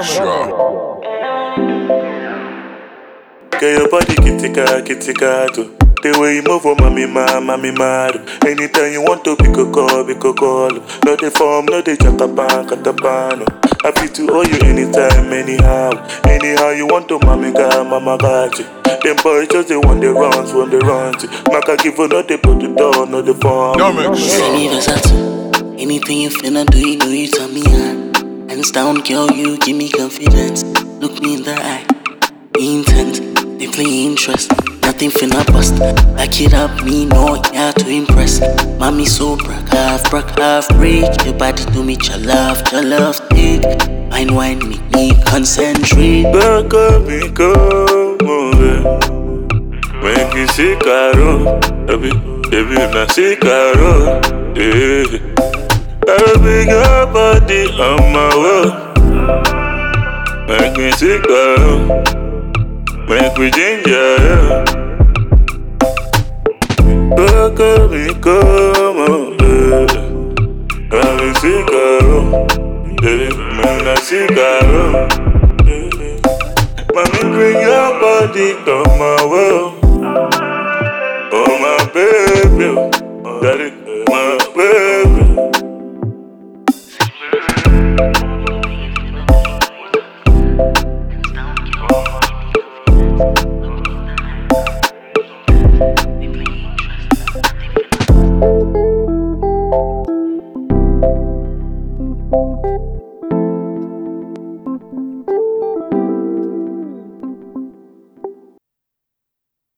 Get your body kitty cat. The way you move, oh, mommy mad. Anytime you want to pick a call. No they form, no they catapan. Happy to owe you anytime, anyhow you want to, mama got you. Them boys just they want the runs. Maka give her no they put the door, no the form. Anything you finna do, you know you tell me hands down, girl, you give me confidence. Look me in the eye, be intent, they play interest. Nothing finna bust, back it up, me know yeah to impress. Mommy so broke half break. Your body do me your love stick. Wine, make me concentrate. Back up, me come over. Make you see caro, baby, na see caro, yeah. I'll bring your body on my way. Make me see caro, make me ginger. Back up, me come over. Let me see caro, baby, na see caro. Mommy, bring your body on my way. Oh my baby, got it.